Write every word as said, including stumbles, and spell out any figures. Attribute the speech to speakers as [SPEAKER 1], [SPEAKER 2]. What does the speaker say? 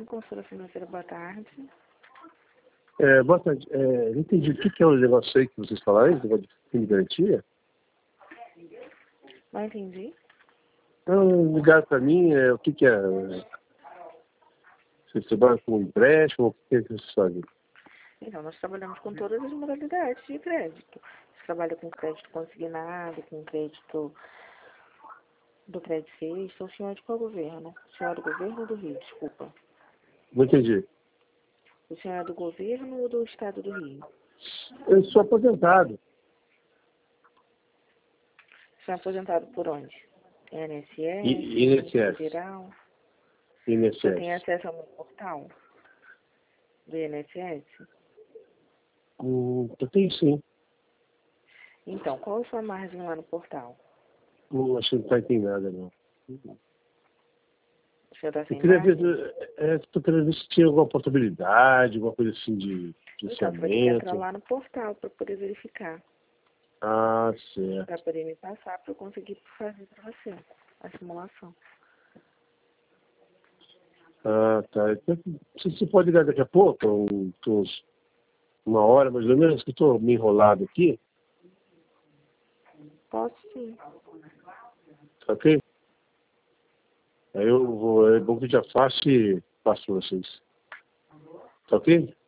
[SPEAKER 1] Sim, consultora financeira, boa tarde.
[SPEAKER 2] É, boa tarde. É, não entendi. O que, que é o negócio aí que vocês falaram, esse negócio de fundo de garantia?
[SPEAKER 1] Não entendi.
[SPEAKER 2] Não, ligaram para mim, é, o que, que é? Vocês trabalham com empréstimo? O que, que vocês fazem?
[SPEAKER 1] Então, nós trabalhamos com todas as modalidades de crédito. Você trabalha com crédito consignado, com crédito do crédito feito. O senhor é de qual governo? O senhor é do governo ou do Rio? Desculpa.
[SPEAKER 2] Não entendi.
[SPEAKER 1] O senhor é do governo ou do estado do Rio?
[SPEAKER 2] Eu sou aposentado.
[SPEAKER 1] O senhor é aposentado por onde? I N S S?
[SPEAKER 2] I N S S.
[SPEAKER 1] Federal?
[SPEAKER 2] I N S
[SPEAKER 1] O senhor tem
[SPEAKER 2] S.
[SPEAKER 1] acesso ao portal do I N S S?
[SPEAKER 2] Hum, eu tenho sim.
[SPEAKER 1] Então, qual é a sua margem lá no portal?
[SPEAKER 2] Hum, acho que não está entendendo nada, não.
[SPEAKER 1] O senhor está
[SPEAKER 2] Eu
[SPEAKER 1] sem
[SPEAKER 2] queria
[SPEAKER 1] margem?
[SPEAKER 2] ver, é, estou querendo ver se tinha alguma portabilidade, alguma coisa assim de
[SPEAKER 1] Então, você vai ter que entrar
[SPEAKER 2] financiamento.
[SPEAKER 1] lá no portal para poder verificar.
[SPEAKER 2] Ah, certo.
[SPEAKER 1] Para poder me passar, para eu conseguir fazer para você a simulação.
[SPEAKER 2] Ah, tá. Então, você você pode ligar daqui a pouco, um, uns, uma hora mais ou menos, que eu estou me enrolado aqui,
[SPEAKER 1] Posso sim.
[SPEAKER 2] tá ok? Aí eu vou, é bom que eu já faço e passo para vocês. Tá ok?